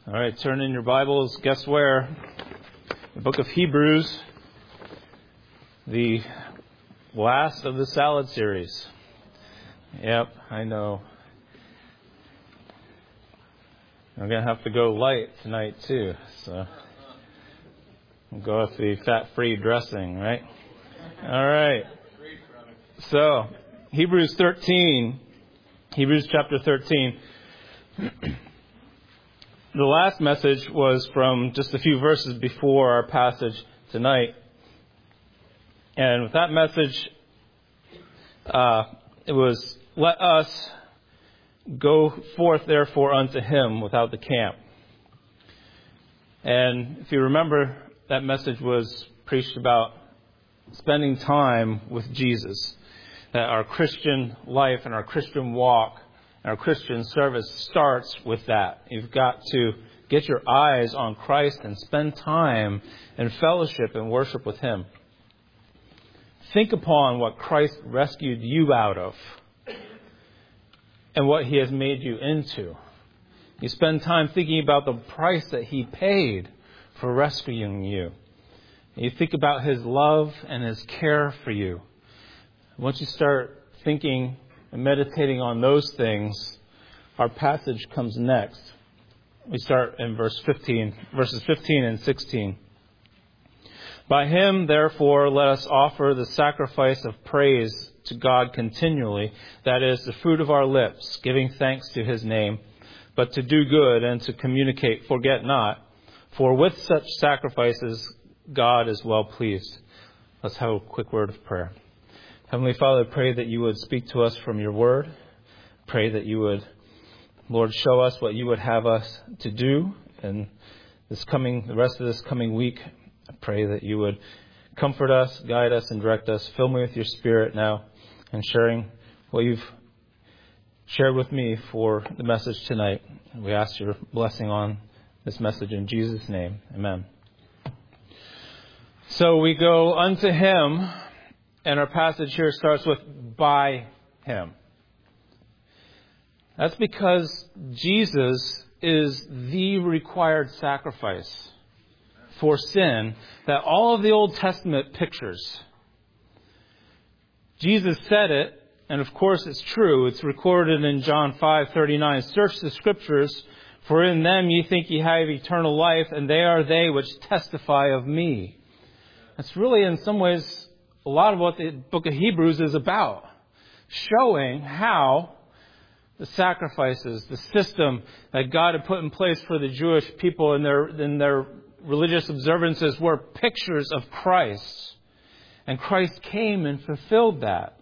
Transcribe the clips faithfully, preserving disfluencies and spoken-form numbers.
All right, turn in your Bibles. Guess where? The book of Hebrews, the last of the salad series. Yep, I know. I'm going to have to go light tonight, too. So we'll go with the fat-free dressing, right? All right. So, Hebrews thirteen. Hebrews chapter thirteen. The last message was from just a few verses before our passage tonight. And with that message, uh, it was, let us go forth therefore unto him without the camp. And if you remember, that message was preached about spending time with Jesus. That our Christian life and our Christian walk and our Christian service starts with that. You've got to get your eyes on Christ and spend time in fellowship and worship with him. Think upon what Christ rescued you out of and what he has made you into. You spend time thinking about the price that he paid for rescuing you. You think about his love and his care for you. Once you start thinking and meditating on those things, our passage comes next. We start in verse fifteen, verses fifteen and sixteen. By him, therefore, let us offer the sacrifice of praise to God continually, that is, the fruit of our lips, giving thanks to his name, but to do good and to communicate, forget not, for with such sacrifices God is well pleased. Let's have a quick word of prayer. Heavenly Father, I pray that you would speak to us from your word. Pray that you would, Lord, show us what you would have us to do. And this coming, the rest of this coming week, I pray that you would comfort us, guide us, and direct us. Fill me with your spirit now and sharing what you've shared with me for the message tonight. And we ask your blessing on this message in Jesus' name. Amen. So we go unto him. And our passage here starts with, by him. That's because Jesus is the required sacrifice for sin that all of the Old Testament pictures. Jesus said it, and of course it's true. It's recorded in John five thirty-nine. Search the scriptures, for in them ye think ye have eternal life, and they are they which testify of me. That's really in some ways a lot of what the book of Hebrews is about, showing how the sacrifices, the system that God had put in place for the Jewish people in their in their religious observances were pictures of Christ. And Christ came and fulfilled that.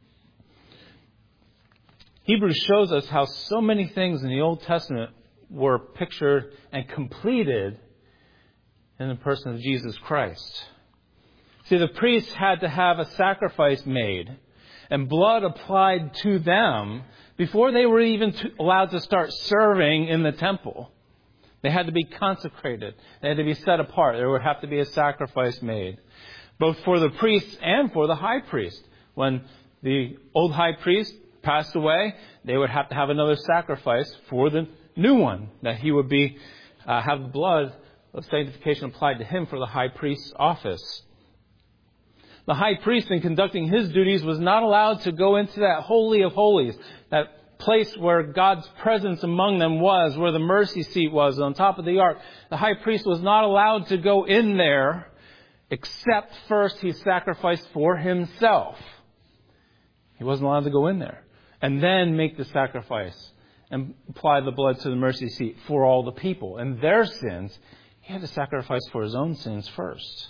Hebrews shows us how so many things in the Old Testament were pictured and completed in the person of Jesus Christ. See, the priests had to have a sacrifice made and blood applied to them before they were even to, allowed to start serving in the temple. They had to be consecrated. They had to be set apart. There would have to be a sacrifice made, both for the priests and for the high priest. When the old high priest passed away, they would have to have another sacrifice for the new one, that he would be uh, have the blood of sanctification applied to him for the high priest's office. The high priest, in conducting his duties, was not allowed to go into that holy of holies, that place where God's presence among them was, where the mercy seat was on top of the ark. The high priest was not allowed to go in there, except first he sacrificed for himself. He wasn't allowed to go in there. And then make the sacrifice and apply the blood to the mercy seat for all the people and their sins. He had to sacrifice for his own sins first.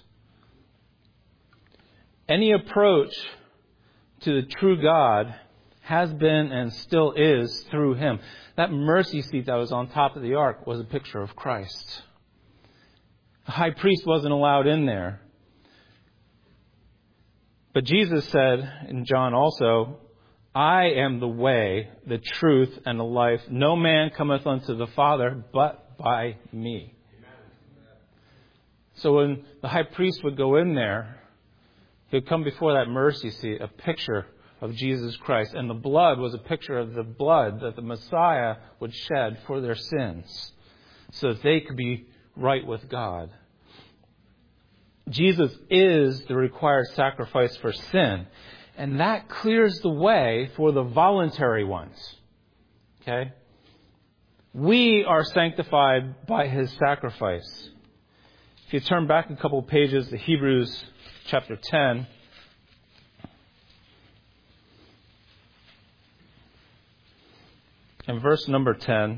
Any approach to the true God has been and still is through him. That mercy seat that was on top of the ark was a picture of Christ. The high priest wasn't allowed in there. But Jesus said in John also, I am the way, the truth, and the life. No man cometh unto the Father but by me. So when the high priest would go in there, he would come before that mercy seat, a picture of Jesus Christ. And the blood was a picture of the blood that the Messiah would shed for their sins. so that they could be right with God. Jesus is the required sacrifice for sin, and that clears the way for the voluntary ones. Okay? We are sanctified by His sacrifice. If you turn back a couple of pages to Hebrews chapter ten, and verse number ten,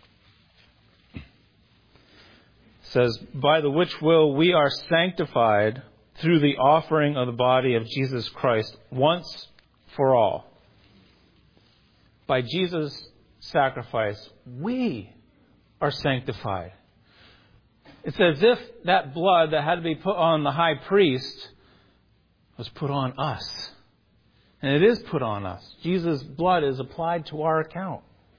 says, by the which will we are sanctified through the offering of the body of Jesus Christ once for all. By Jesus' sacrifice, we are sanctified. It's as if that blood that had to be put on the high priest was put on us. And it is put on us. Jesus' blood is applied to our account.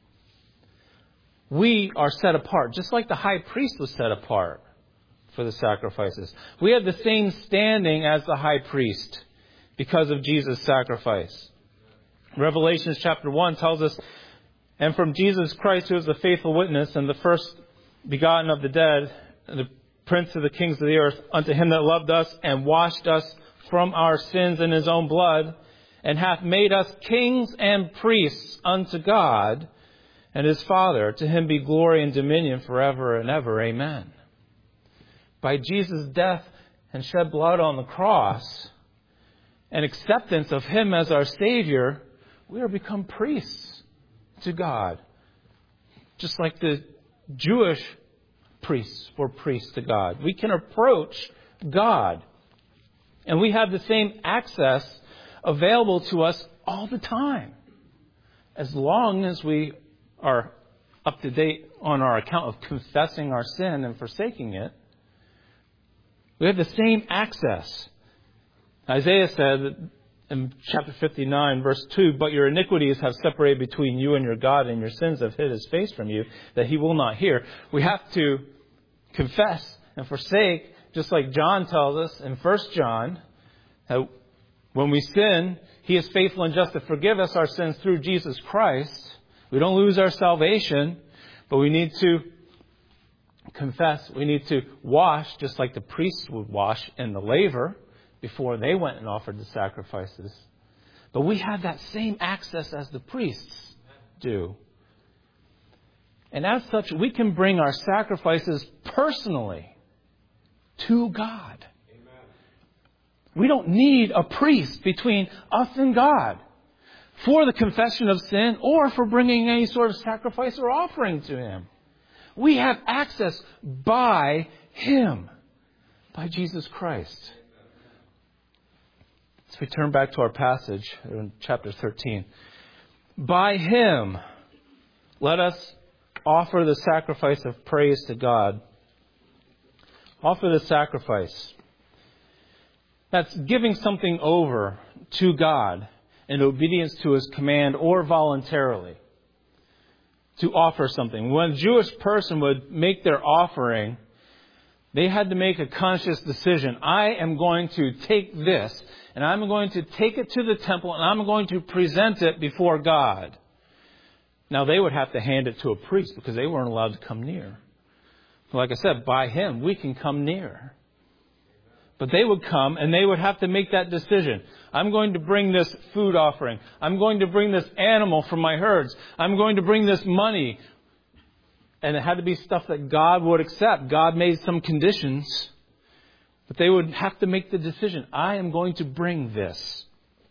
We are set apart, just like the high priest was set apart for the sacrifices. We have the same standing as the high priest because of Jesus' sacrifice. Revelation chapter one tells us, and from Jesus Christ, who is the faithful witness and the first begotten of the dead, and the prince of the kings of the earth, unto him that loved us and washed us from our sins in his own blood, and hath made us kings and priests unto God and his Father. To him be glory and dominion forever and ever. Amen. By Jesus' death and shed blood on the cross and acceptance of him as our Savior, we are become priests to God. Just like the Jewish priests were priests to God. We can approach God. And we have the same access available to us all the time. As long as we are up to date on our account of confessing our sin and forsaking it, we have the same access. Isaiah said in chapter fifty-nine, verse two, but your iniquities have separated between you and your God, and your sins have hid his face from you, that he will not hear. We have to confess and forsake, just like John tells us in First John, that when we sin, he is faithful and just to forgive us our sins through Jesus Christ. We don't lose our salvation, but we need to confess. We need to wash, just like the priests would wash in the laver before they went and offered the sacrifices. But we have that same access as the priests do. And as such, we can bring our sacrifices personally to God. Amen. We don't need a priest between us and God for the confession of sin or for bringing any sort of sacrifice or offering to him. We have access by him, by Jesus Christ. So we turn back to our passage in chapter thirteen. By him, let us offer the sacrifice of praise to God. Offer the sacrifice. That's giving something over to God in obedience to his command or voluntarily. To offer something. When a Jewish person would make their offering, they had to make a conscious decision. I am going to take this and I'm going to take it to the temple and I'm going to present it before God. Now they would have to hand it to a priest because they weren't allowed to come near. Like I said, by him we can come near. But they would come and they would have to make that decision. I'm going to bring this food offering. I'm going to bring this animal from my herds. I'm going to bring this money. And it had to be stuff that God would accept. God made some conditions. But they would have to make the decision. I am going to bring this.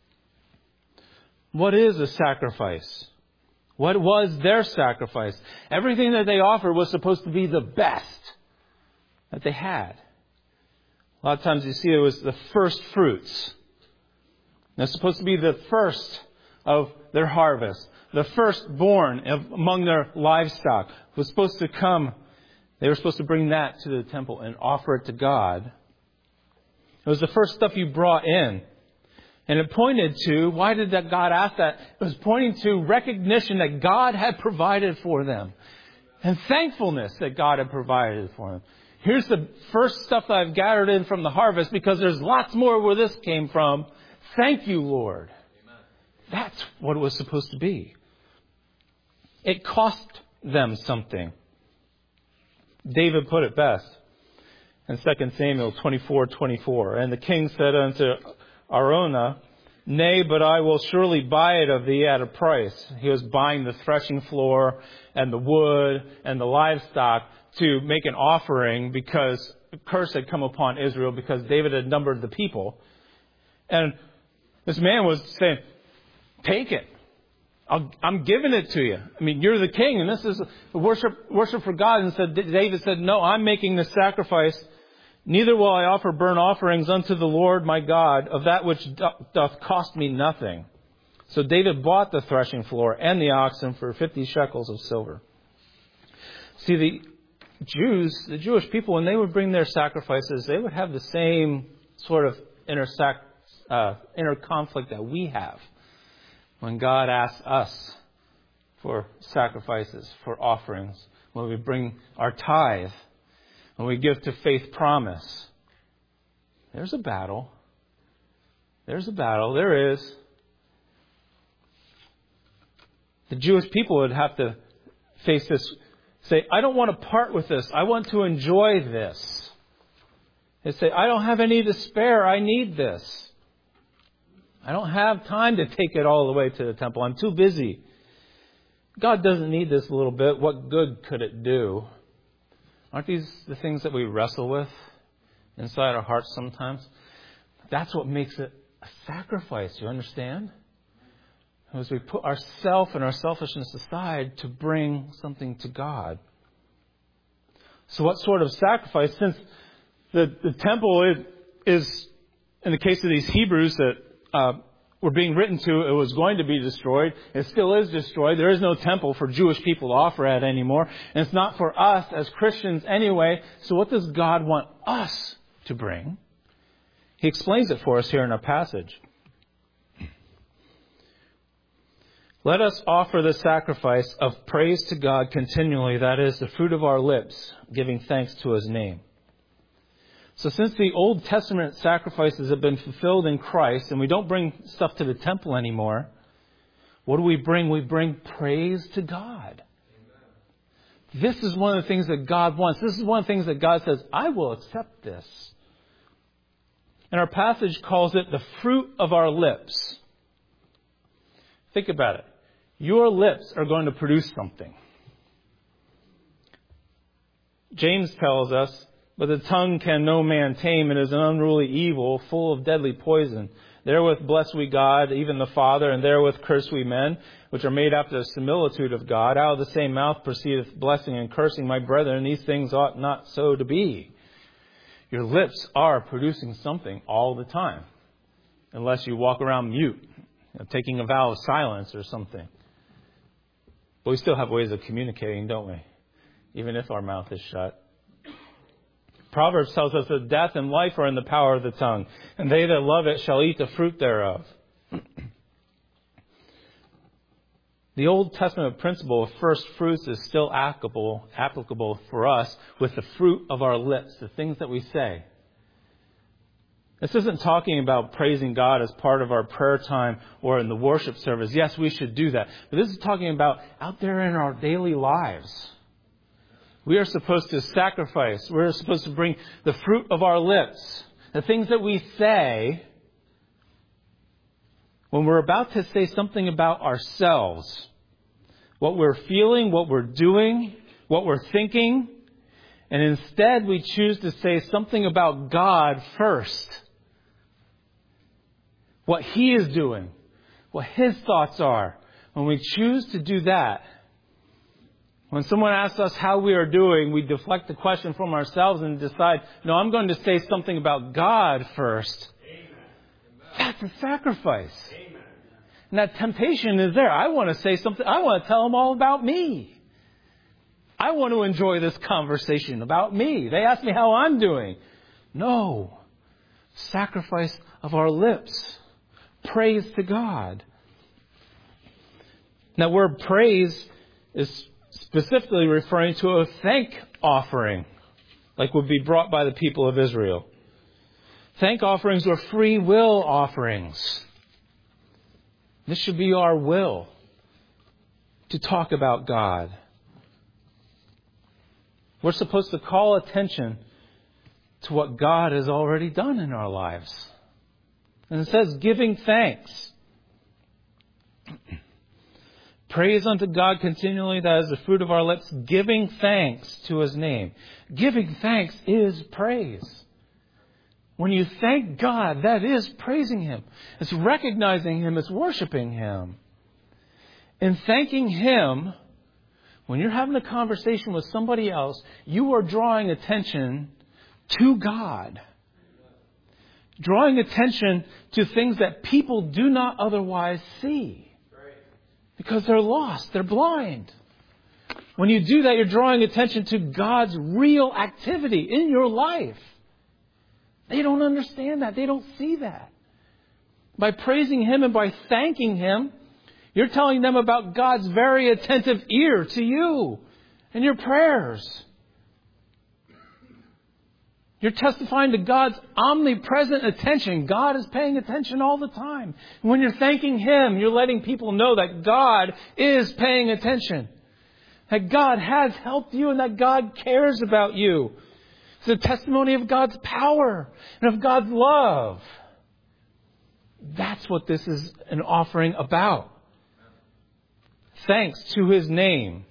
What is a sacrifice? What was their sacrifice? Everything that they offered was supposed to be the best that they had. A lot of times you see it was the first fruits. It's supposed to be the first of their harvest. The firstborn of, among their livestock was supposed to come. They were supposed to bring that to the temple and offer it to God. It was the first stuff you brought in. And it pointed to, why did that God ask that? It was pointing to recognition that God had provided for them. And thankfulness that God had provided for them. Here's the first stuff that I've gathered in from the harvest because there's lots more where this came from. Thank you, Lord. Amen. That's what it was supposed to be. It cost them something. David put it best in Second Samuel twenty-four twenty-four. And the king said unto Araunah, Nay, but I will surely buy it of thee at a price. He was buying the threshing floor and the wood and the livestock to make an offering because a curse had come upon Israel because David had numbered the people. And this man was saying, take it. I'll, I'm giving it to you. I mean, you're the king, and this is worship worship for God. And said David said, no, I'm making this sacrifice. Neither will I offer burnt offerings unto the Lord my God of that which doth cost me nothing. So David bought the threshing floor and the oxen for fifty shekels of silver. See, the Jews, the Jewish people, when they would bring their sacrifices, they would have the same sort of inner, sac, uh, inner conflict that we have when God asks us for sacrifices, for offerings, when we bring our tithe, when we give to Faith Promise. There's a battle. There's a battle. There is. The Jewish people would have to face this, say, I don't want to part with this. I want to enjoy this. They say, I don't have any to spare. I need this. I don't have time to take it all the way to the temple. I'm too busy. God doesn't need this little bit. What good could it do? Aren't these the things that we wrestle with inside our hearts sometimes? That's what makes it a sacrifice, you understand? As we put ourself and our selfishness aside to bring something to God. So what sort of sacrifice? Since the, the temple is, is, in the case of these Hebrews that uh, were being written to, it was going to be destroyed. It still is destroyed. There is no temple for Jewish people to offer at anymore. And it's not for us as Christians anyway. So what does God want us to bring? He explains it for us here in our passage. Let us offer the sacrifice of praise to God continually, that is, the fruit of our lips, giving thanks to His name. So since the Old Testament sacrifices have been fulfilled in Christ, and we don't bring stuff to the temple anymore, what do we bring? We bring praise to God. Amen. This is one of the things that God wants. This is one of the things that God says, I will accept this. And our passage calls it the fruit of our lips. Think about it. Your lips are going to produce something. James tells us, but the tongue can no man tame. It is an unruly evil, full of deadly poison. Therewith bless we God, even the Father, and therewith curse we men, which are made after the similitude of God. Out of the same mouth proceedeth blessing and cursing. My brethren, these things ought not so to be. Your lips are producing something all the time, unless you walk around mute, you know, taking a vow of silence or something. But we still have ways of communicating, don't we? Even if our mouth is shut. Proverbs tells us that death and life are in the power of the tongue, and they that love it shall eat the fruit thereof. The Old Testament principle of first fruits is still applicable, applicable for us with the fruit of our lips, the things that we say. This isn't talking about praising God as part of our prayer time or in the worship service. Yes, we should do that. But this is talking about out there in our daily lives. We are supposed to sacrifice. We're supposed to bring the fruit of our lips, the things that we say when we're about to say something about ourselves, what we're feeling, what we're doing, what we're thinking, and instead we choose to say something about God first. What He is doing, what His thoughts are. When we choose to do that, when someone asks us how we are doing, we deflect the question from ourselves and decide, no, I'm going to say something about God first. Amen. That's a sacrifice. Amen. And that temptation is there. I want to say something. I want to tell them all about me. I want to enjoy this conversation about me. They ask me how I'm doing. No. Sacrifice of our lips. Praise to God. Now, word praise is specifically referring to a thank offering, like would be brought by the people of Israel. Thank offerings were free will offerings. This should be our will to talk about God. We're supposed to call attention to what God has already done in our lives. And it says, giving thanks. Praise unto God continually, that is the fruit of our lips, giving thanks to His name. Giving thanks is praise. When you thank God, that is praising Him. It's recognizing Him. It's worshiping Him. In thanking Him, when you're having a conversation with somebody else, you are drawing attention to God. Drawing attention to things that people do not otherwise see. Because they're lost. They're blind. When you do that, you're drawing attention to God's real activity in your life. They don't understand that. They don't see that. By praising Him and by thanking Him, you're telling them about God's very attentive ear to you and your prayers. You're testifying to God's omnipresent attention. God is paying attention all the time. And when you're thanking Him, you're letting people know that God is paying attention. That God has helped you and that God cares about you. It's a testimony of God's power and of God's love. That's what this is an offering about. Thanks to His name.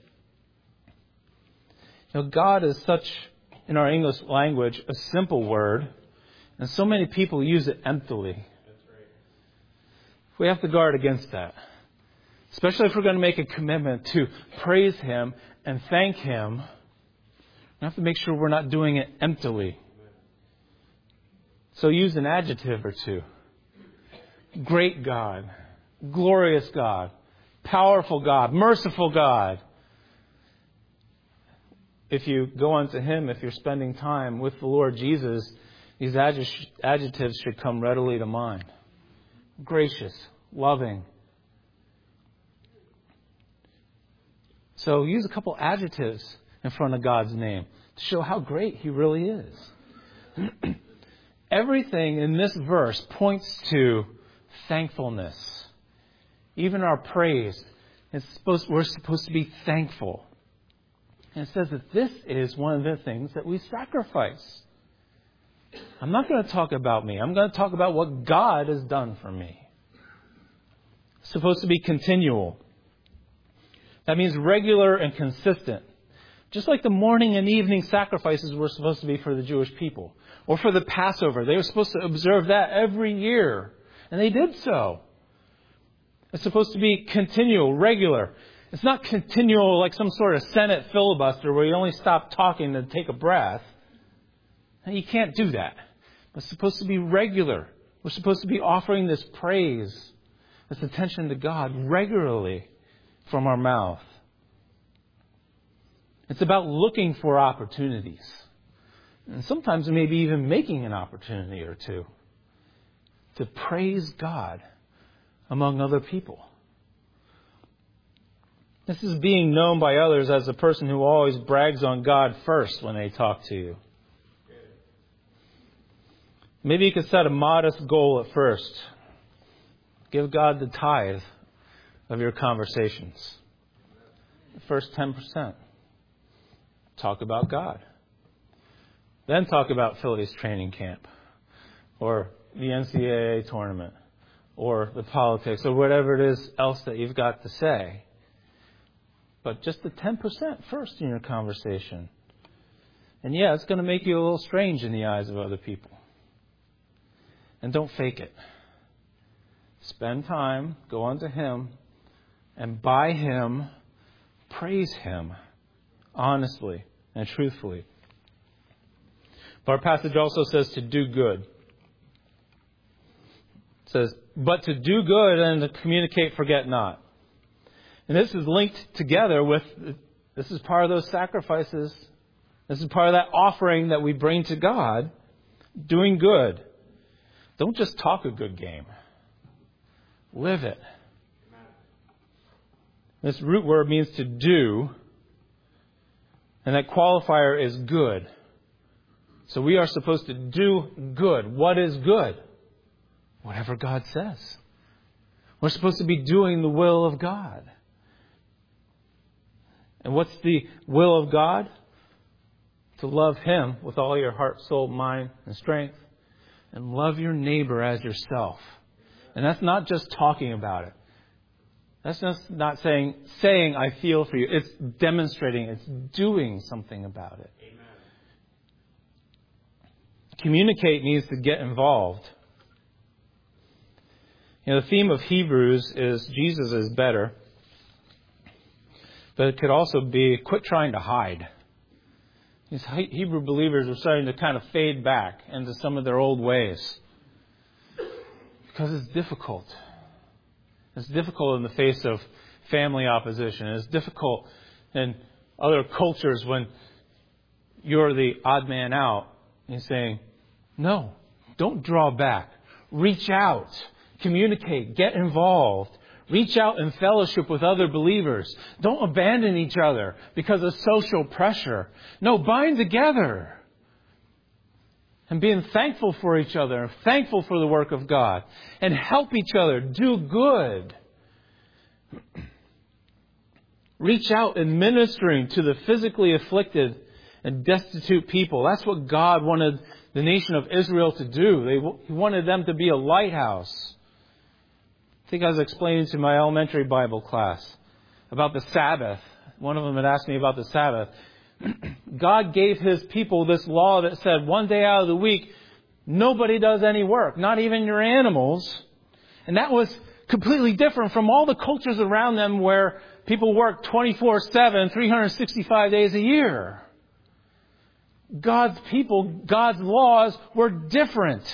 You know, God is such, in our English language, a simple word. And so many people use it emptily. We have to guard against that. Especially if we're going to make a commitment to praise Him and thank Him. We have to make sure we're not doing it emptily. So use an adjective or two. Great God. Glorious God. Powerful God. Merciful God. If you go unto Him, if you're spending time with the Lord Jesus, these adjectives should come readily to mind. Gracious. Loving. So use a couple adjectives in front of God's name to show how great He really is. Everything in this verse points to thankfulness. Even our praise, it's supposed, we're supposed to be thankful. And it says that this is one of the things that we sacrifice. I'm not going to talk about me. I'm going to talk about what God has done for me. It's supposed to be continual. That means regular and consistent. Just like the morning and evening sacrifices were supposed to be for the Jewish people. Or for the Passover. They were supposed to observe that every year. And they did so. It's supposed to be continual, regular. It's not continual like some sort of Senate filibuster where you only stop talking to take a breath. You can't do that. It's supposed to be regular. We're supposed to be offering this praise, this attention to God regularly from our mouth. It's about looking for opportunities. And sometimes maybe even making an opportunity or two to praise God among other people. This is being known by others as a person who always brags on God first when they talk to you. Maybe you could set a modest goal at first. Give God the tithe of your conversations. The first ten percent. Talk about God. Then talk about Phillies training camp. Or the N C double A tournament. Or the politics. Or whatever it is else that you've got to say. But just the ten percent first in your conversation. And yeah, it's going to make you a little strange in the eyes of other people. And don't fake it. Spend time, go unto Him, and by Him, praise Him honestly and truthfully. But our passage also says to do good. It says, but to do good and to communicate, forget not. And this is linked together with, this is part of those sacrifices. This is part of that offering that we bring to God. Doing good. Don't just talk a good game. Live it. This root word means to do. And that qualifier is good. So we are supposed to do good. What is good? Whatever God says. We're supposed to be doing the will of God. And what's the will of God? to love Him with all your heart, soul, mind, and strength, and love your neighbor as yourself. And that's not just talking about it. That's just not saying, saying I feel for you. It's demonstrating, it's doing something about it. Amen. Communicate needs to get involved. You know, the theme of Hebrews is Jesus is better. But it could also be quit trying to hide. These Hebrew believers are starting to kind of fade back into some of their old ways. Because it's difficult. It's difficult in the face of family opposition. It's difficult in other cultures when you're the odd man out. And he's saying, no, don't draw back. Reach out. Communicate. Get involved. Reach out in fellowship with other believers. Don't abandon each other because of social pressure. No, bind together. And being thankful for each other, thankful for the work of God, and help each other do good. Reach out in ministering to the physically afflicted and destitute people. That's what God wanted the nation of Israel to do. They, He wanted them to be a lighthouse. I think I was explaining to my elementary Bible class about the Sabbath. One of them had asked me about the Sabbath. God gave His people this law that said one day out of the week, nobody does any work, not even your animals. And that was completely different from all the cultures around them where people work twenty-four seven, three hundred sixty-five days a year. God's people, God's laws were different.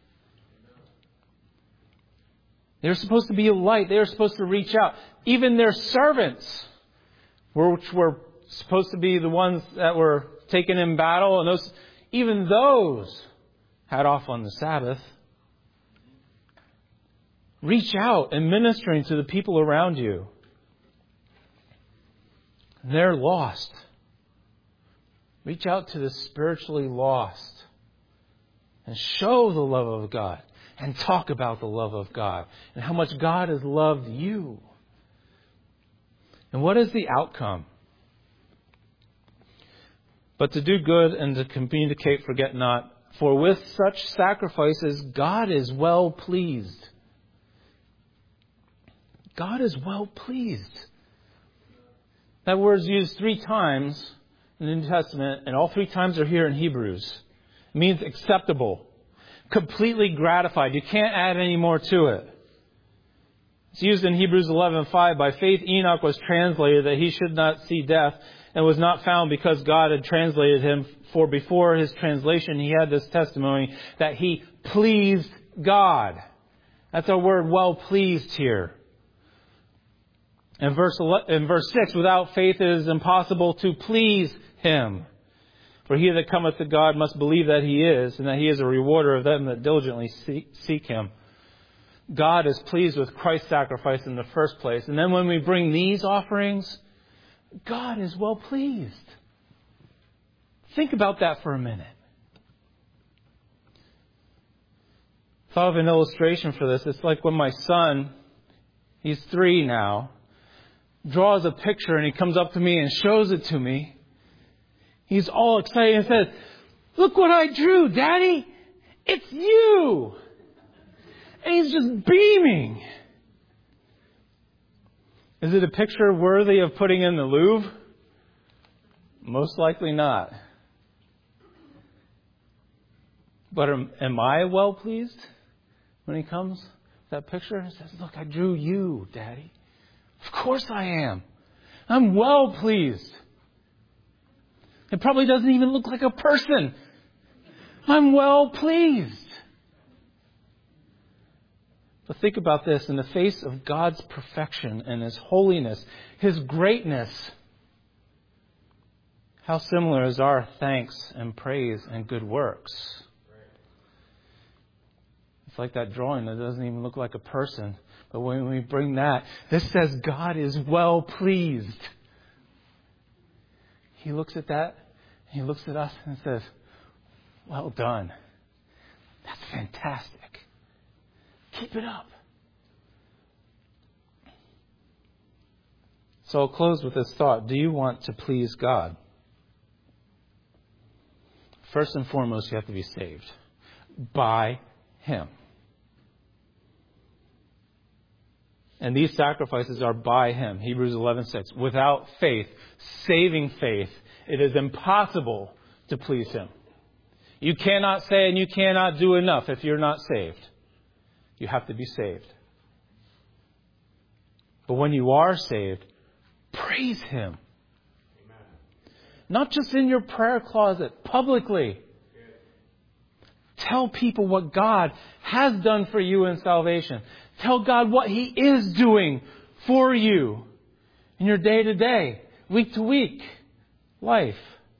They were supposed to be a light. They were supposed to reach out. Even their servants, which were supposed to be the ones that were taken in battle, and those, even those had off on the Sabbath. Reach out and ministering to the people around you. They're lost. Reach out to the spiritually lost and show the love of God and talk about the love of God and how much God has loved you. And what is the outcome? But to do good and to communicate, forget not. For with such sacrifices, God is well pleased. God is well pleased. That word is used three times in the New Testament, and all three times are here in Hebrews. It means acceptable, completely gratified. You can't add any more to it. It's used in Hebrews eleven five. By faith Enoch was translated that he should not see death, and was not found because God had translated him. For before his translation, he had this testimony that he pleased God. That's our word, well pleased here. In verse in verse six, without faith it is impossible to please Him. For he that cometh to God must believe that He is, and that He is a rewarder of them that diligently seek Him. God is pleased with Christ's sacrifice in the first place. And then when we bring these offerings, God is well pleased. Think about that for a minute. Thought of an illustration for this. It's like when my son, he's three now, draws a picture and he comes up to me and shows it to me. He's all excited and says, "Look what I drew, Daddy! It's you!" And he's just beaming. Is it a picture worthy of putting in the Louvre? Most likely not. But am, am I well pleased when he comes with that picture and says, "Look, I drew you, Daddy." Of course I am. I'm well pleased. It probably doesn't even look like a person. I'm well pleased. But think about this. In the face of God's perfection and His holiness, His greatness, how similar is our thanks and praise and good works? It's like that drawing that doesn't even look like a person. But when we bring that, this says God is well pleased. He looks at that, He looks at us and says, "Well done. That's fantastic. Keep it up." So I'll close with this thought. Do you want to please God? First and foremost, you have to be saved by Him. And these sacrifices are by Him. Hebrews eleven six. Without faith, saving faith, it is impossible to please Him. You cannot say and you cannot do enough if you're not saved. You have to be saved. But when you are saved, praise Him. Amen. Not just in your prayer closet, publicly. Tell people what God has done for you in salvation. Tell God what He is doing for you in your day-to-day, week-to-week life.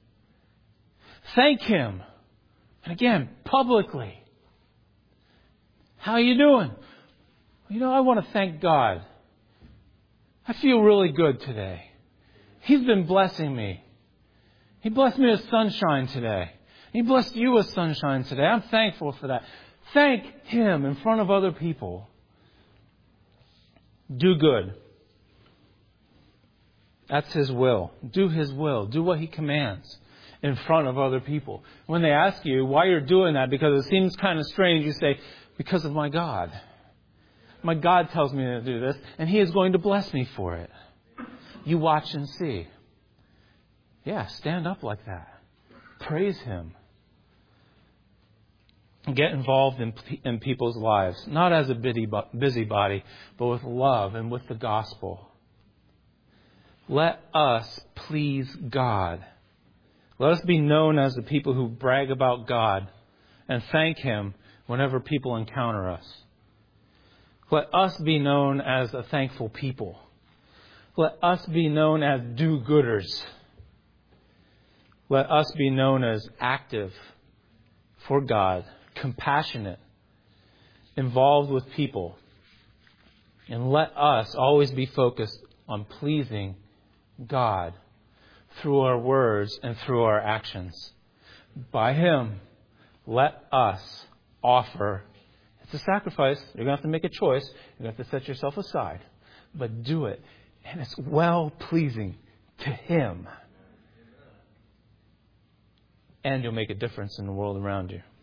Thank Him. And again, publicly. How are you doing? You know, I want to thank God. I feel really good today. He's been blessing me. He blessed me with sunshine today. He blessed you with sunshine today. I'm thankful for that. Thank Him in front of other people. Do good. That's His will. Do His will. Do what He commands in front of other people. When they ask you why you're doing that, because it seems kind of strange, you say, because of my God. My God tells me to do this, and He is going to bless me for it. You watch and see. Yeah, stand up like that. Praise Him. Get involved in, in people's lives, not as a busybody, but with love and with the gospel. Let us please God. Let us be known as the people who brag about God and thank Him whenever people encounter us. Let us be known as a thankful people. Let us be known as do-gooders. Let us be known as active for God, compassionate, involved with people. And let us always be focused on pleasing God through our words and through our actions. By Him, let us offer. It's a sacrifice. You're going to have to make a choice. You're going to have to set yourself aside. But do it. And it's well-pleasing to Him. And you'll make a difference in the world around you.